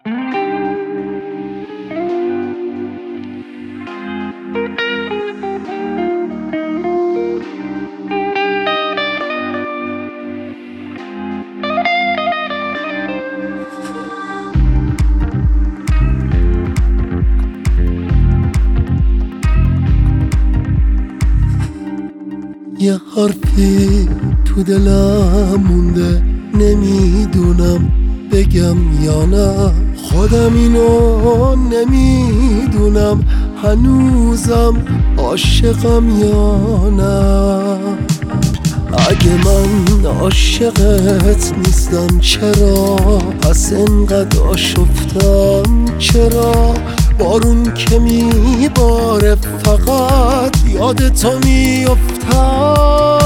یه حرفی تو دلم مونده، نمیدونم بگم یا نه. خودم اینو نمیدونم هنوزم عاشقم یا نه. اگه من عاشقت نیستم چرا پس انقدر آشفتم؟ چرا بارون که میباره فقط یاد تو میافتم؟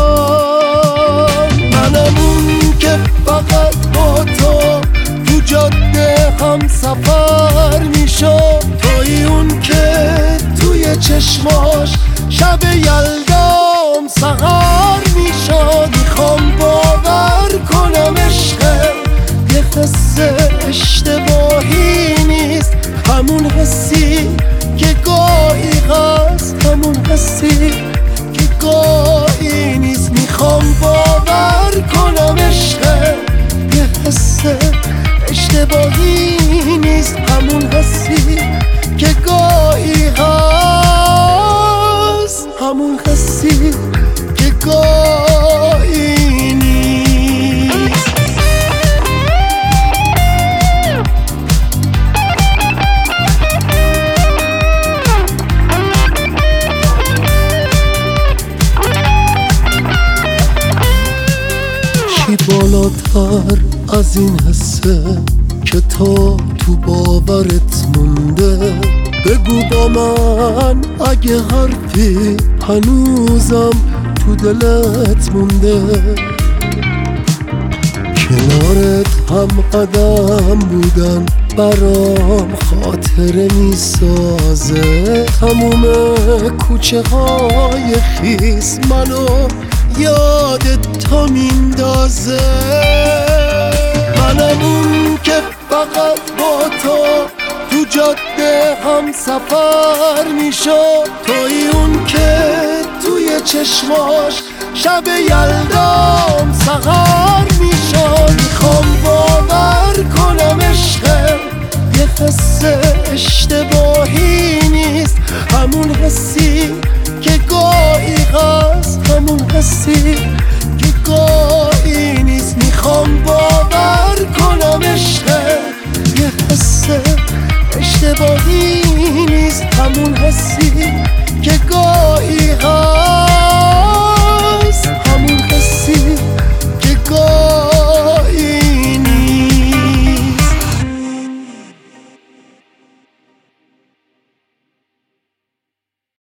منم اون که فقط با تو جاده هم سفر میشم، توی اون که توی چشماش شب یلدام سهر میشم. میخوام باور کنم عشق یه حس اشتباهی نیست، همون حسی که گاهی هست، همون حسی که گاهی نیست. میخوام باور کنم عشق یه حس اشتباهی نیست، همون حسی که گاهی هست، همون حسی که گاهی نیست. چی بالاتر از این حسه که تو باورت مونده؟ بگو با من اگه حرفی هنوزم تو دلت مونده. کنارت هم قدم بودن برام خاطره میسازه، تموم کوچه های خیس منو یاد تو میندازه. منم اون که فقط با تو جاده هم سفر میشم، توی اون که توی چشماش شب یلدام سهر میشم. میخوام باور کنم عشق یه حس اشتباهی نیست، همون حسی که گاهی هست، همون حسی که گاهی نیست. میخوام باور کنم عشق یه حس اشتباهی نیست، همون حسی که گاهی هست.